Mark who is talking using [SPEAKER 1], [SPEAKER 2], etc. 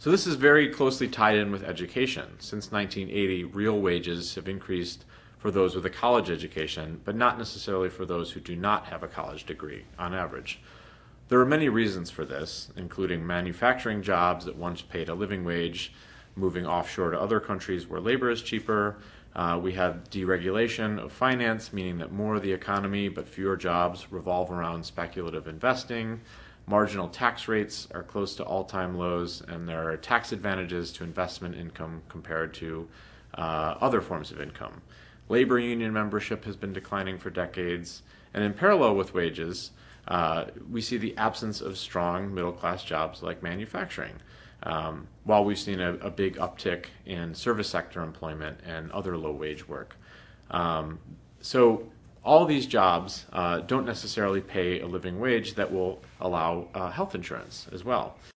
[SPEAKER 1] So this is very closely tied in with education. Since 1980, real wages have increased for those with a college education, but not necessarily for those who do not have a college degree on average. There are many reasons for this, including manufacturing jobs that once paid a living wage, moving offshore to other countries where labor is cheaper. We have deregulation of finance, meaning that more of the economy but fewer jobs revolve around speculative investing. Marginal tax rates are close to all-time lows, and there are tax advantages to investment income compared to other forms of income. Labor union membership has been declining for decades, and in parallel with wages, we see the absence of strong middle-class jobs like manufacturing, while we've seen a big uptick in service sector employment and other low-wage work. So all these jobs don't necessarily pay a living wage that will allow health insurance as well.